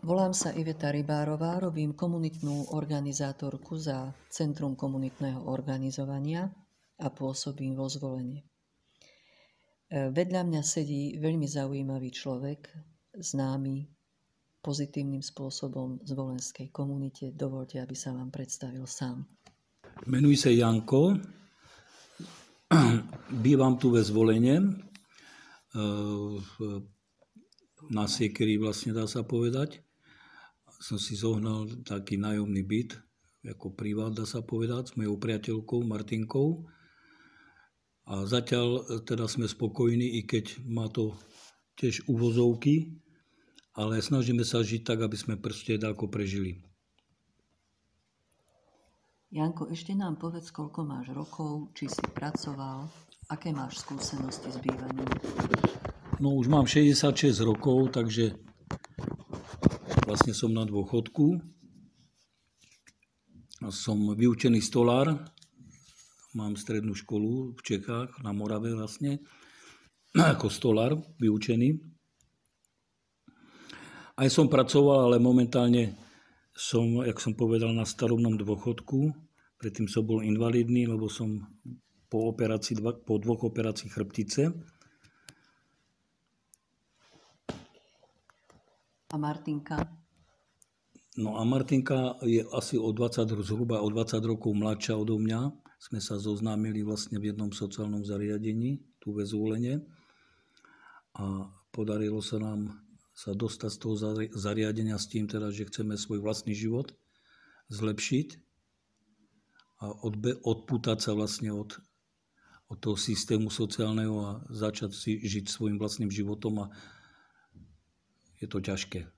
Volám sa Iveta Rybárová, robím komunitnú organizátorku za Centrum komunitného organizovania a pôsobím vo Zvolene. Vedľa mňa sedí veľmi zaujímavý človek, známy pozitívnym spôsobom v zvolenskej komunite. Dovoľte, aby sa vám predstavil sám. Menuji sa Janko, bývam tu ve Zvolene, na Siekeri vlastne dá sa povedať. Som si zohnal taký nájomný byt, ako privát dá sa povedať, s mojou priateľkou Martinkou. A zatiaľ teda sme spokojní, i keď má to tiež uvozovky, ale snažíme sa žiť tak, aby sme proste dáko prežili. Janko, ešte nám povedz, koľko máš rokov, či si pracoval, aké máš skúsenosti s bývaním? No už mám 66 rokov, takže vlastne som na dôchodku. Som vyučený stolár, mám strednú školu v Čechách, na Morave vlastne, ako stolár vyučený. Aj som pracoval, ale momentálne som, jak som povedal, na starobnom dôchodku. Predtým som bol invalidný, lebo som po dvoch operáciách chrbtice. A Martinka? No a Martinka je asi zhruba o 20 rokov mladšia odo mňa. Sme sa zoznámili vlastne v jednom sociálnom zariadení, tu ve Zvolene. A podarilo sa nám sa dostať z toho zariadenia s tým, teda, že chceme svoj vlastný život zlepšiť a odpútať sa vlastne od toho systému sociálneho a začať si žiť svojim vlastným životom, a je to ťažké.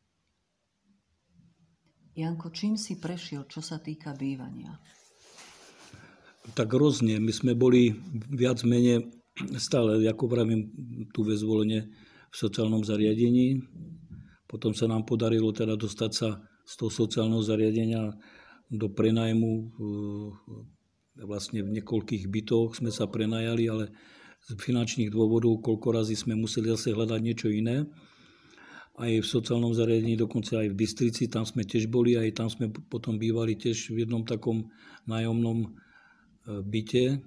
Janko, čím si prešiel, čo sa týka bývania? Tak rôzne. My sme boli viac menej stále, ako vravím, tu ve Zvolene v sociálnom zariadení. Potom sa nám podarilo teda dostať sa z toho sociálneho zariadenia do prenajmu. Vlastne v niekoľkých bytoch sme sa prenajali, ale z finančných dôvodov koľko razy sme museli zase hľadať niečo iné. Aj v sociálnom zariadení, dokonca aj v Bystrici, tam sme tiež boli, aj tam sme potom bývali tiež v jednom takom nájomnom byte.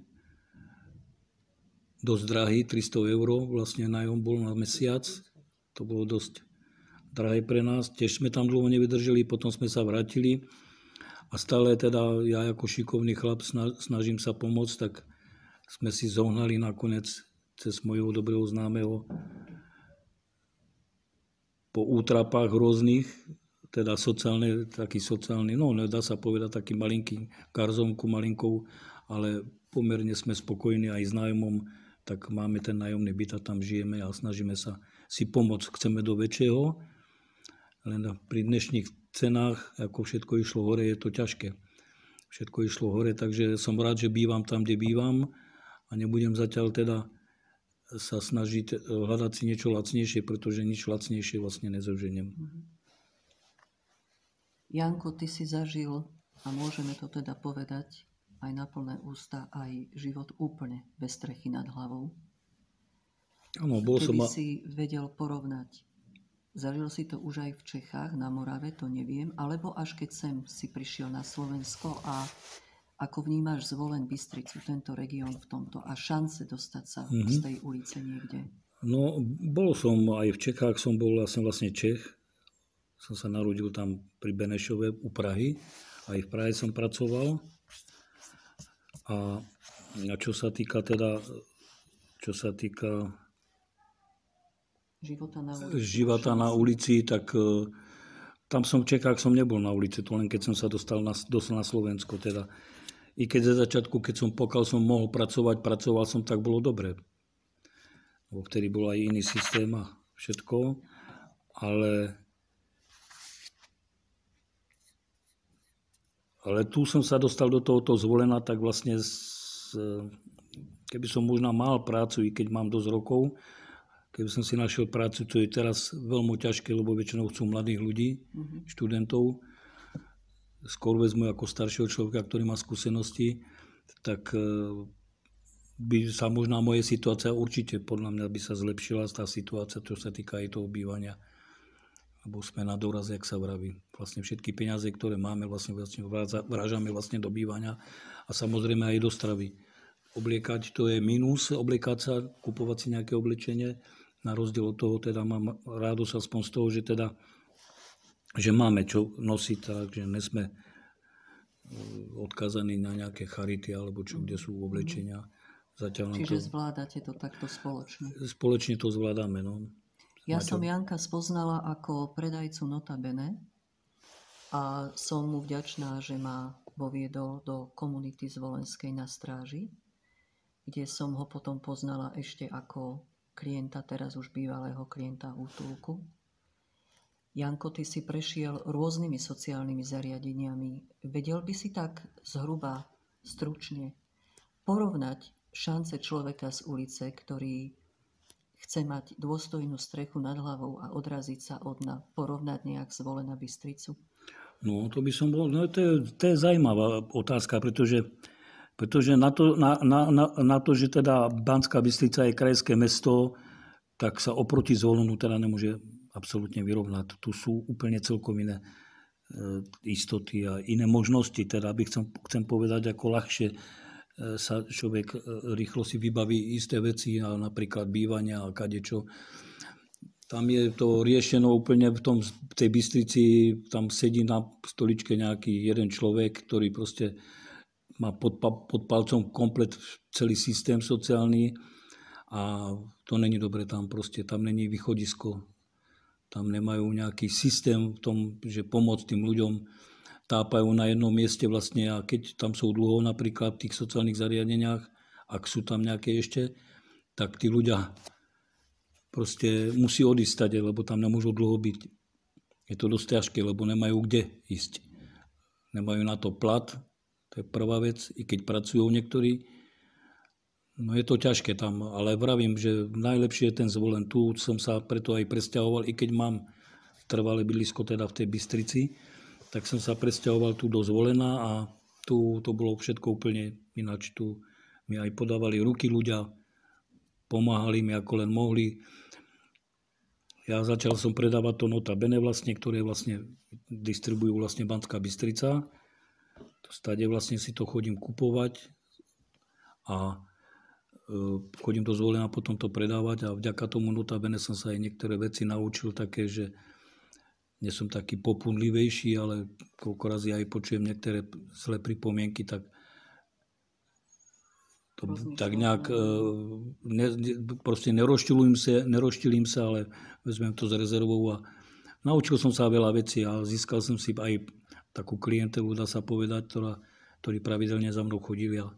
Dosť drahý, 300 € vlastne nájom bol na mesiac. To bolo dosť drahé pre nás. Tiež sme tam dlho nevydržali, potom sme sa vrátili. A stále teda ja ako šikovný chlap snažím sa pomôcť, tak sme si zohnali nakoniec cez mojho dobrého známeho po útrapách rôznych, teda taký sociálny, no dá sa povedať taký malinký garzónku malinkou, ale pomerne sme spokojní aj s nájomom, tak máme ten nájomný byt a tam žijeme a snažíme sa si pomôcť. Chceme do väčšieho, len pri dnešných cenách, ako všetko išlo hore, je to ťažké. Všetko išlo hore, takže som rád, že bývam tam, kde bývam, a nebudem zatiaľ teda sa snažiť hľadať si niečo lacnejšie, pretože nič lacnejšie vlastne nezoženiem. Janko, ty si zažil, a môžeme to teda povedať aj na plné ústa, aj život úplne bez strechy nad hlavou. Áno, Keby si vedel porovnať, zažil si to už aj v Čechách, na Morave, to neviem, alebo až keď sem si prišiel na Slovensko, a ako vnímaš Zvolen, Bystricu, tento región v tomto a šance dostať sa z tej ulice niekde? No, bol som aj v Čechách, som bol vlastne Čech. Som sa narodil tam pri Benešove u Prahy. Aj v Prahe som pracoval. A čo sa týka života na ulici, tak tam som v Čechách som nebol na ulici, to len keď som sa dostal na Slovensko. Teda. I keď za začiatku, pokiaľ som mohol pracoval som, tak bolo dobre. Lebo vtedy bol aj iný systém a všetko. Ale tu som sa dostal do tohoto Zvolena, tak vlastne keby som možno mal prácu, i keď mám dosť rokov, keby som si našiel prácu, čo je teraz veľmi ťažké, lebo väčšinou chcú mladých ľudí, študentov, skôr vezmu ako staršieho človeka, ktorý má skúsenosti, tak by sa možná moje situácia určite, podľa mňa by sa zlepšila tá situácia, čo sa týka aj toho bývania. lebo sme na doraze, jak sa vraví. Vlastne všetky peniaze, ktoré máme, vlastne vrážame vlastne do bývania a samozrejme aj do stravy. Obliekať to je mínus, obliekať sa, kupovať si nejaké oblečenie. Na rozdiel od toho teda mám radosť aspoň z toho, že teda že máme čo nosiť, takže nesme odkazaní na nejaké charity alebo čo, kde sú oblečenia. Zatiaľ Čiže zvládate to takto spoločne? Spoločne to zvládame, no. Ja som Janka spoznala ako predajcu Notabene a som mu vďačná, že ma voviedol do komunity Zvolenskej na Stráži, kde som ho potom poznala ešte ako klienta, teraz už bývalého klienta útulku. Janko, ty si prešiel rôznymi sociálnymi zariadeniami. Vedel by si tak zhruba, stručne porovnať šance človeka z ulice, ktorý chce mať dôstojnú strechu nad hlavou a odraziť sa od dna, porovnať nejak Zvolen a Bystricu? No, to by som bol, no to je zaujímavá otázka, pretože na to, že teda Banská Bystrica je krajské mesto, tak sa oproti Zvolenu teda nemôže absolútne vyrovnať. Tu sú úplne celkom iné istoty a iné možnosti. Teda chcem povedať, ako ľahšie sa človek rýchlo si vybaví isté veci, a napríklad bývania a kadečo. Tam je to riešeno úplne v tej Bystrici, tam sedí na stoličke nejaký jeden človek, ktorý proste má pod palcom komplet celý systém sociálny a to není dobre tam proste, tam není východisko. Tam nemajú nejaký systém v tom, že pomôcť tým ľuďom, tápajú na jednom mieste vlastne a keď tam sú dlho napríklad v tých sociálnych zariadeniach, ak sú tam nejaké ešte, tak tí ľudia proste musí odísť stade, lebo tam nemôžu dlho byť. Je to dosť ťažké, lebo nemajú kde ísť. Nemajú na to plat, to je prvá vec, i keď pracujú niektorí. No je to ťažké tam, ale vravím, že najlepšie je ten Zvolen. Tu som sa preto aj presťahoval, i keď mám trvalé bydlisko teda v tej Bystrici, tak som sa presťahoval tu do Zvolena a tu to bolo všetko úplne ináč. Tu mi aj podávali ruky ľudia, pomáhali mi ako len mohli. Ja začal som predávať to Notabene vlastne, ktoré vlastne distribujú vlastne Banská Bystrica. Stade vlastne si to chodím kupovať a chodím do Zvolena potom to predávať a vďaka tomu Notabene som sa aj niektoré veci naučil také, že nie som taký popunlivejší, ale koľko razy aj počujem niektoré zlé pripomienky, tak nejak proste nerozčilím sa, ale vezmem to s rezervou a naučil som sa veľa vecí a získal som si aj takú klientelu, dá sa povedať, ktorí pravidelne za mnou chodia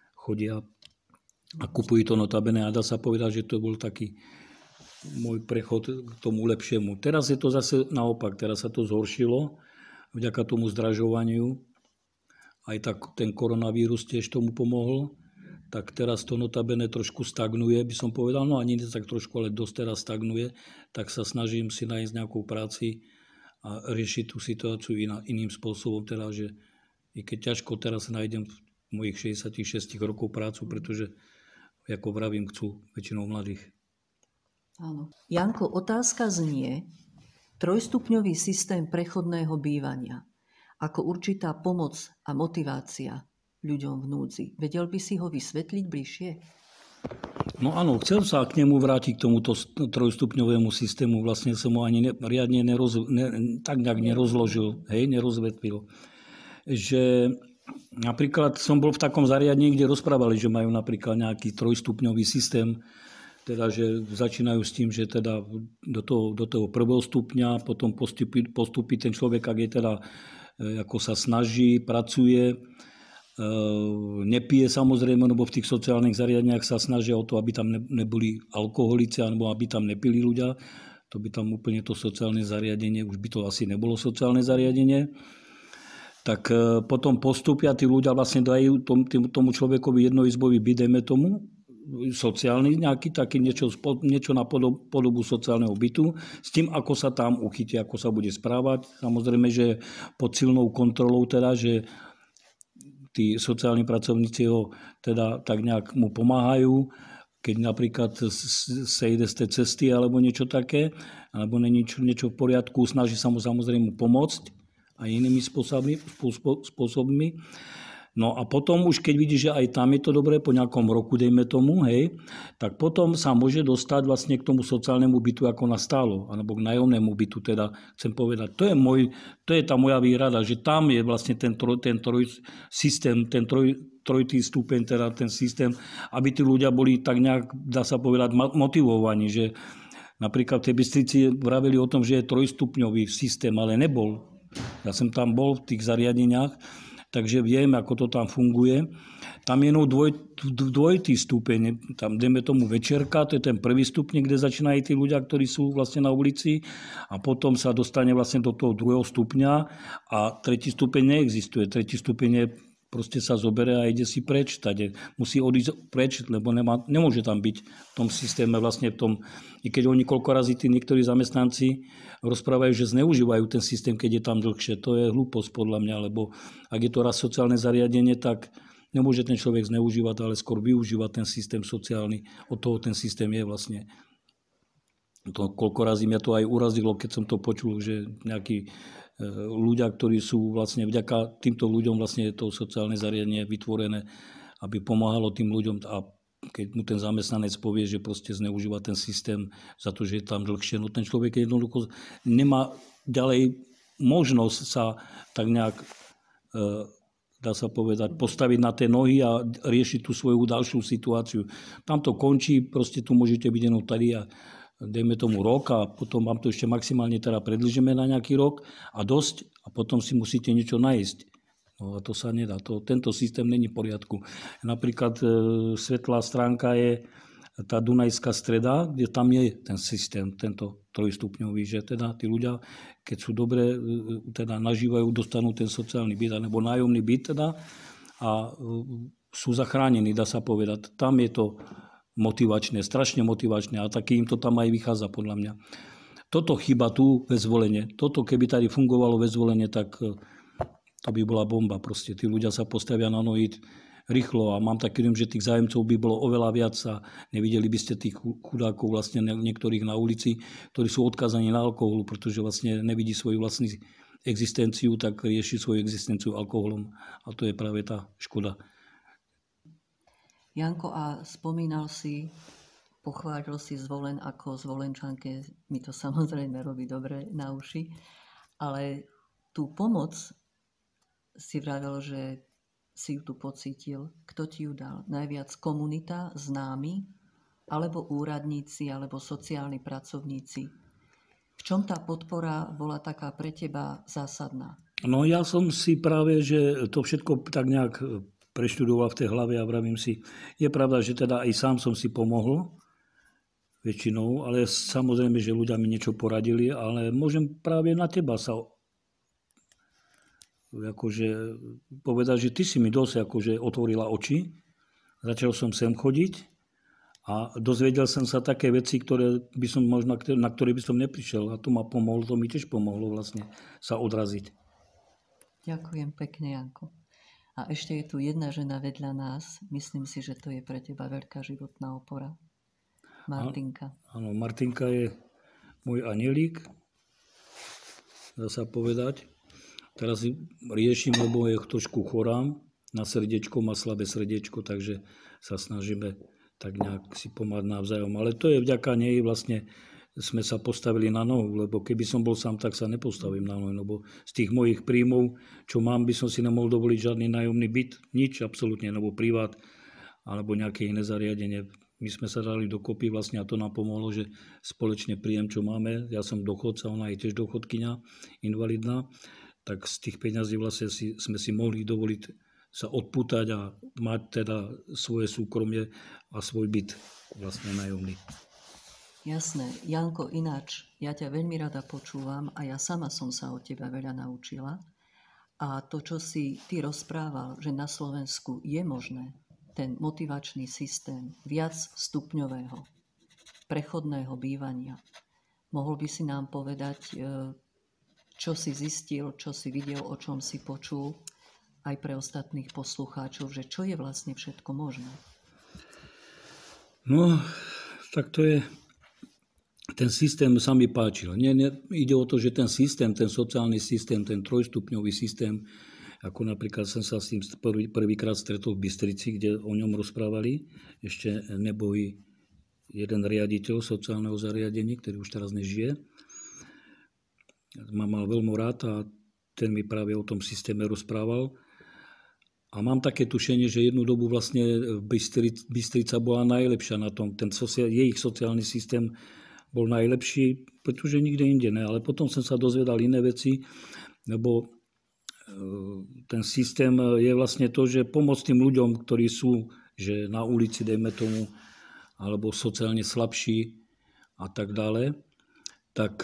a kupujú to Notabene a dá sa povedať, že to bol taký môj prechod k tomu lepšiemu. Teraz je to zase naopak, teraz sa to zhoršilo vďaka tomu zdražovaniu. Aj tak ten koronavírus tiež tomu pomohol. Tak teraz to Notabene trošku stagnuje, by som povedal, no ani nie tak trošku, ale dosť teraz stagnuje. Tak sa snažím si nájsť nejakú práci a riešiť tú situáciu iným spôsobom. Teda, že i keď ťažko teraz nájdem v mojich 66 rokov prácu, pretože, ako vravím, chcú väčšinou mladých. Áno. Janko, otázka znie, trojstupňový systém prechodného bývania ako určitá pomoc a motivácia ľuďom v núdzi. Vedel by si ho vysvetliť bližšie? No áno, chcel sa k nemu vrátiť k tomuto trojstupňovému systému. Vlastne som ho ani riadne tak nejak nerozložil, nerozvetvil. Že napríklad som bol v takom zariadení, kde rozprávali, že majú napríklad nejaký trojstupňový systém, teda, že začínajú s tým, že teda do toho prvého stupňa, potom postupí ten človek, ak je teda, ako sa snaží, pracuje, nepije samozrejme, lebo v tých sociálnych zariadeniach sa snažia o to, aby tam neboli alkoholici, alebo aby tam nepili ľudia. To by tam úplne to sociálne zariadenie, už by to asi nebolo sociálne zariadenie. Tak potom postupia tí ľudia vlastne dajú tomu človekovi jednoizbový byt, dajme tomu, sociálny nejaký, taký niečo na podobu sociálneho bytu, s tým, ako sa tam uchytí, ako sa bude správať. Samozrejme, že pod silnou kontrolou teda, že tí sociálni pracovníci ho teda tak nejak mu pomáhajú. keď napríklad sa ide z tej cesty alebo niečo také, alebo není niečo v poriadku, snaží sa mu samozrejme pomôcť aj inými spôsobmi. No a potom už keď vidí, že aj tam je to dobré, po nejakom roku, dejme tomu, hej, tak potom sa môže dostať vlastne k tomu sociálnemu bytu ako na stálo, alebo k nájomnému bytu, teda chcem povedať. To je tá moja výhrada, že tam je vlastne ten systém, ten trojitý stupeň, teda ten systém, aby tí ľudia boli tak nejak, dá sa povedať, motivovaní, že napríklad v tej Bystrici vraveli o tom, že je trojstupňový systém, ale nebol. Ja som tam bol v tých zariadeniach, takže viem, ako to tam funguje. Tam je dvojitý stupeň, tam dajme tomu večerka, to je ten prvý stupeň, kde začínajú tí ľudia, ktorí sú vlastne na ulici a potom sa dostane vlastne do toho druhého stupňa a tretí stupeň neexistuje. Tretí stupeň je, proste sa zoberie a ide si preč. Tade musí odísť preč, lebo nemôže tam byť v tom systéme vlastne v tom, i keď oni koľko razy tí niektorí zamestnanci rozprávajú, že zneužívajú ten systém, keď je tam dlhšie. To je hlúposť podľa mňa, lebo ak je to raz sociálne zariadenie, tak nemôže ten človek zneužívať, ale skôr využívať ten systém sociálny. Od toho ten systém je vlastne. To, koľko razy mňa to aj urazilo, keď som to počul, že nejakí ľudia, ktorí sú vlastne vďaka týmto ľuďom vlastne to sociálne zariadenie vytvorené, aby pomáhalo tým ľuďom a keď mu ten zamestnanec povie, že proste zneužíva ten systém za to, že je tam dlhšie, no ten človek jednoducho nemá ďalej možnosť sa tak nejak, dá sa povedať, postaviť na tie nohy a riešiť tú svoju ďalšiu situáciu. Tam to končí, proste tu môžete byť jenom tady a dejme tomu rok a potom vám to ešte maximálne teda predĺžime na nejaký rok a dosť a potom si musíte niečo nájsť. No a to sa nedá. Tento systém není v poriadku. Napríklad svetlá stránka je tá Dunajská streda, kde tam je ten systém, tento trojstupňový, že teda tí ľudia, keď sú dobre, teda nažívajú, dostanú ten sociálny byt, alebo nájomný byt teda a sú zachránení, dá sa povedať. Tam je to motivačné, strašne motivačné a taký im to tam aj vychádza podľa mňa. Toto chyba tu ve Zvolenie. Toto keby tady fungovalo ve Zvolenie, tak to by bola bomba. Proste tí ľudia sa postavia na nohy rýchlo a mám taký dojem, že tých zájemcov by bolo oveľa viac a nevideli by ste tých chudákov vlastne niektorých na ulici, ktorí sú odkázaní na alkoholu, pretože vlastne nevidí svoju vlastnú existenciu, tak rieši svoju existenciu alkoholom a to je práve tá škoda. Janko, a spomínal si, pochválil si Zvolen ako Zvolenčanke, mi to samozrejme robí dobre na uši, ale tú pomoc si vravel, že si ju tu pocítil. Kto ti ju dal? Najviac komunita, známi, alebo úradníci, alebo sociálni pracovníci? V čom tá podpora bola taká pre teba zásadná? No ja som si práve, že to všetko tak nejak preštudoval v tej hlave a vravím si, je pravda, že teda aj sám som si pomohol väčšinou, ale samozrejme, že ľudia mi niečo poradili, ale môžem práve na teba sa akože povedať, že ty si mi dosť akože otvorila oči. Začal som sem chodiť a dozvedel som sa také veci, ktoré by som možno, na ktoré by som neprišiel. A to ma pomohlo, to mi tiež pomohlo vlastne sa odraziť. Ďakujem pekne, Janko. A ešte je tu jedna žena vedľa nás. Myslím si, že to je pre teba veľká životná opora. Martinka. Áno, Martinka je môj anielík, dá sa povedať. Teraz riešim, lebo je trošku chorám na srdiečko, má slabé srdiečko, takže sa snažíme tak nejak si pomáhať navzájom. Ale to je vďaka nej vlastne sme sa postavili na nohu, lebo keby som bol sám, tak sa nepostavím na nohu, lebo z tých mojich príjmov, čo mám, by som si nemohol dovoliť žiadny nájomný byt, nič absolútne, alebo privát, alebo nejaké iné zariadenie. My sme sa dali dokopy vlastne a to nám pomohlo, že spoločne príjem, čo máme, ja som dochodca, ona je tiež dochodkyňa, invalidná, tak z tých peňazí vlastne sme si mohli dovoliť sa odpútať a mať teda svoje súkromie a svoj byt vlastne nájomný. Jasné. Janko, ináč, ja ťa veľmi rada počúvam a ja sama som sa od teba veľa naučila. A to, čo si ty rozprával, že na Slovensku je možné ten motivačný systém viac stupňového, prechodného bývania. Mohol by si nám povedať, čo si zistil, čo si videl, o čom si počul, aj pre ostatných poslucháčov, že čo je vlastne všetko možné? No, tak to je... Ten systém sa mi páčil. Ide o to, že ten systém, ten sociálny systém, ten trojstupňový systém, ako napríklad som sa s tým prvýkrát stretol v Bystrici, kde o ňom rozprávali, ešte neboj jeden riaditeľ sociálneho zariadenia, ktorý už teraz nežije. Ma mal veľmi rád a ten mi práve o tom systéme rozprával. A mám také tušenie, že jednu dobu vlastne Bystrica bola najlepšia na tom. Ich sociálny systém bol najlepší, pretože nikde inde ne. Ale potom som sa dozvedal iné veci, lebo ten systém je vlastne to, že pomôcť tým ľuďom, ktorí sú že na ulici, dejme tomu, alebo sociálne slabší a tak dále, tak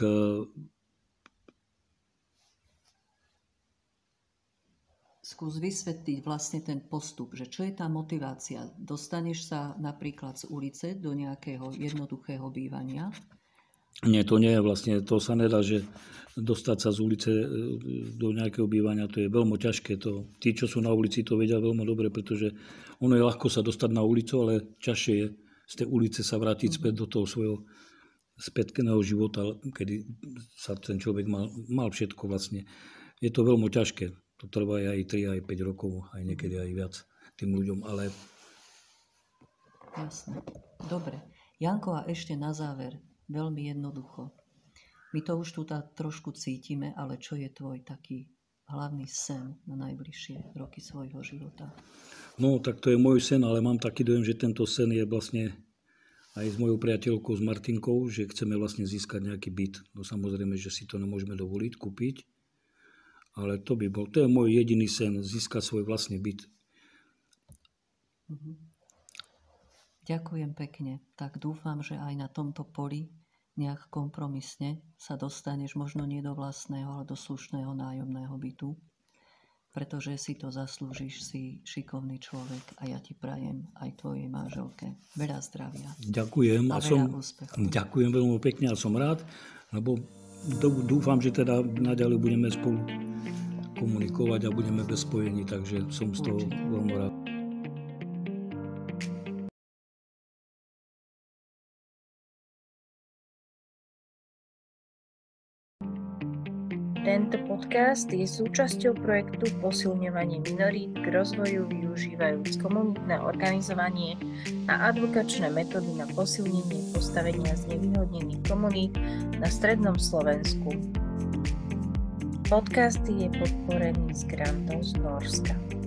skús vysvetliť vlastne ten postup, že čo je tá motivácia. Dostaneš sa napríklad z ulice do nejakého jednoduchého bývania? Nie, to nie je vlastne, to sa nedá, že dostať sa z ulice do nejakého bývania, to je veľmi ťažké. Tí, čo sú na ulici, to vedia veľmi dobre, pretože ono je ľahko sa dostať na ulicu, ale ťažšie je z tej ulice sa vrátiť späť do toho svojho spätného života, kedy sa ten človek mal všetko vlastne. Je to veľmi ťažké. To trvá aj 3, aj 5 rokov, aj niekedy aj viac tým ľuďom, ale... Jasné. Dobre. Janko, a ešte na záver, veľmi jednoducho. My to už tu trošku cítime, ale čo je tvoj taký hlavný sen na najbližšie roky svojho života? No, tak to je môj sen, ale mám taký dojem, že tento sen je vlastne aj s mojou priateľkou, s Martinkou, že chceme vlastne získať nejaký byt. No samozrejme, že si to nemôžeme dovoliť, kúpiť, ale to je môj jediný sen, získať svoj vlastný byt. Ďakujem pekne. Tak dúfam, že aj na tomto poli nejak kompromisne sa dostaneš možno nie do vlastného, ale do slušného nájomného bytu, pretože si to zaslúžiš, si šikovný človek a ja ti prajem aj tvojej manželke veľa zdravia. Ďakujem a veľa úspechov. Ďakujem veľmi pekne a som rád, lebo dúfam, že teda naďalej budeme spolu komunikovať a budeme bez spojení, takže som z toho veľmi rád. Tento podcast je súčasťou projektu Posilňovanie minorít k rozvoju využívajúc komunitné organizovanie a advokačné metódy na posilnenie postavenia znevýhodnených komunít na strednom Slovensku. Podcast je podporený z grantov z Nórska.